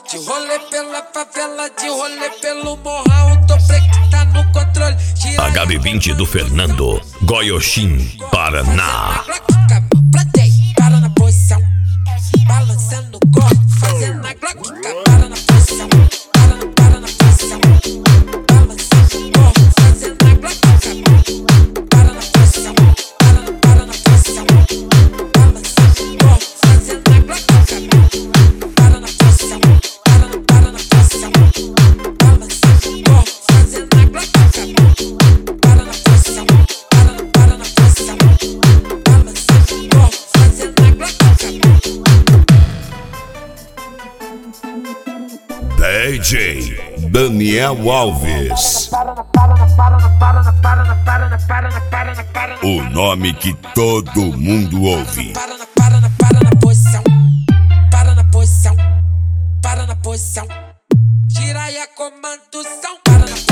De rolê pela favela, de rolê pelo morral, o Topré que tá no controle. HB20 do Fernando, Goiôxim, Paraná. Para na posição, balançando o corpo, fazendo a Glock. Para na posição, para na posição, balançando o corpo, fazendo a Glock. Para na posição, para na posição, balançando o corpo, fazendo a Glock. Para na posição, para na posição, balançando o corpo, fazendo a Glock. Para na posição, para na posição, balançando o corpo, fazendo a Glock. DJ Daniel Alves, o nome que todo mundo ouve. Para na posição, para na posição, para na posição. Gira aí a comandação, para na posição.